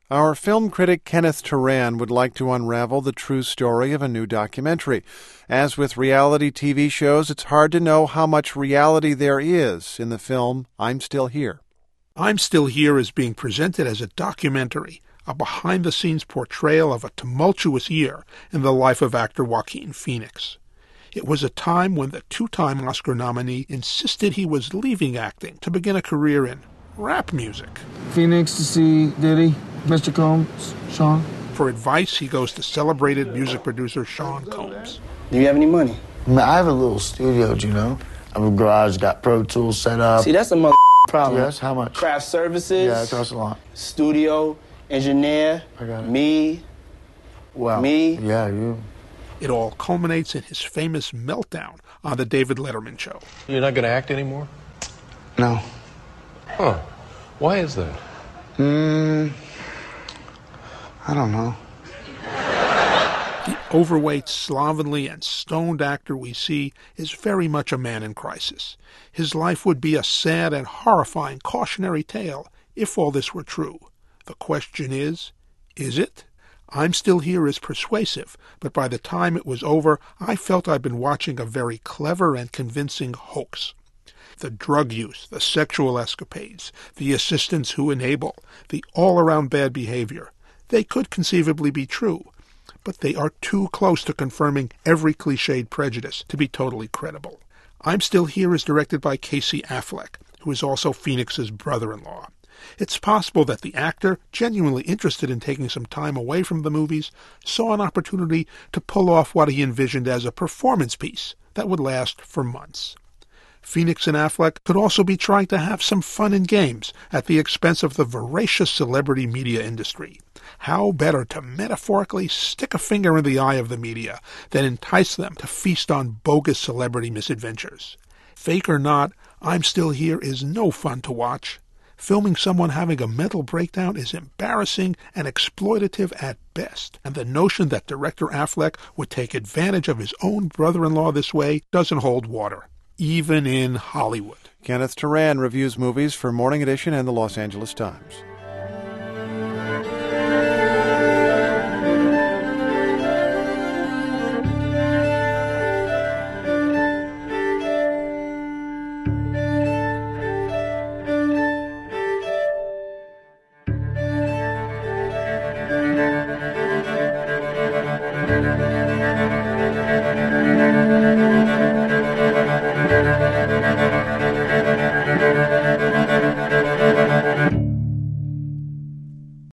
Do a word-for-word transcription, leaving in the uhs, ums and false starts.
Our film critic Kenneth Turan would like to unravel the true story of a new documentary. As with reality T V shows, it's hard to know how much reality there is in the film I'm Still Here. I'm Still Here is being presented as a documentary, a behind-the-scenes portrayal of a tumultuous year in the life of actor Joaquin Phoenix. It was a time when the two-time Oscar nominee insisted he was leaving acting to begin a career in rap music. Phoenix to see Diddy, Mister Combs, Sean. For advice, he goes to celebrated music producer Sean Combs. Do you have any money? I mean, I have a little studio, do you know? I have a garage, got Pro Tools set up. See, that's a mother problem. Yes, how much? Craft services. Yeah, it costs a lot. Studio, engineer, I got it. me, Wow. me. Yeah, you. It all culminates in his famous meltdown on the David Letterman show. You're not going to act anymore? No. Huh. Why is that? Hmm. I don't know. The overweight, slovenly, and stoned actor we see is very much a man in crisis. His life would be a sad and horrifying cautionary tale if all this were true. The question is, is it? I'm Still Here is persuasive, but by the time it was over, I felt I'd been watching a very clever and convincing hoax. The drug use, the sexual escapades, the assistants who enable, the all-around bad behavior, they could conceivably be true, but they are too close to confirming every cliched prejudice to be totally credible. I'm Still Here is directed by Casey Affleck, who is also Phoenix's brother-in-law. It's possible that the actor, genuinely interested in taking some time away from the movies, saw an opportunity to pull off what he envisioned as a performance piece that would last for months. Phoenix and Affleck could also be trying to have some fun and games at the expense of the voracious celebrity media industry. How better to metaphorically stick a finger in the eye of the media than entice them to feast on bogus celebrity misadventures? Fake or not, I'm Still Here is no fun to watch. Filming someone having a mental breakdown is embarrassing and exploitative at best, and the notion that director Affleck would take advantage of his own brother-in-law this way doesn't hold water, even in Hollywood. Kenneth Turan reviews movies for Morning Edition and the Los Angeles Times.